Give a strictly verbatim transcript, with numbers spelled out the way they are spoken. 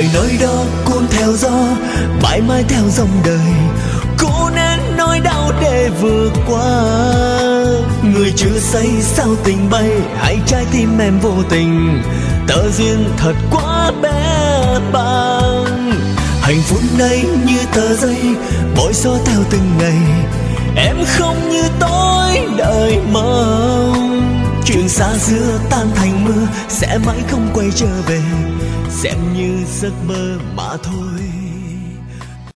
lời nói đó cuốn theo gió, mãi mãi theo dòng đời, cố nén nỗi đau để vượt qua. Người chưa say sao tình bay, hay trái tim em vô tình, tờ duyên thật quá bé bàng. Hạnh phúc này như tờ giấy, mỗi gió theo từng ngày, em không như tối đợi mong. Chuyện xa xưa tan thành mưa, sẽ mãi không quay trở về, xem như giấc mơ mà thôi.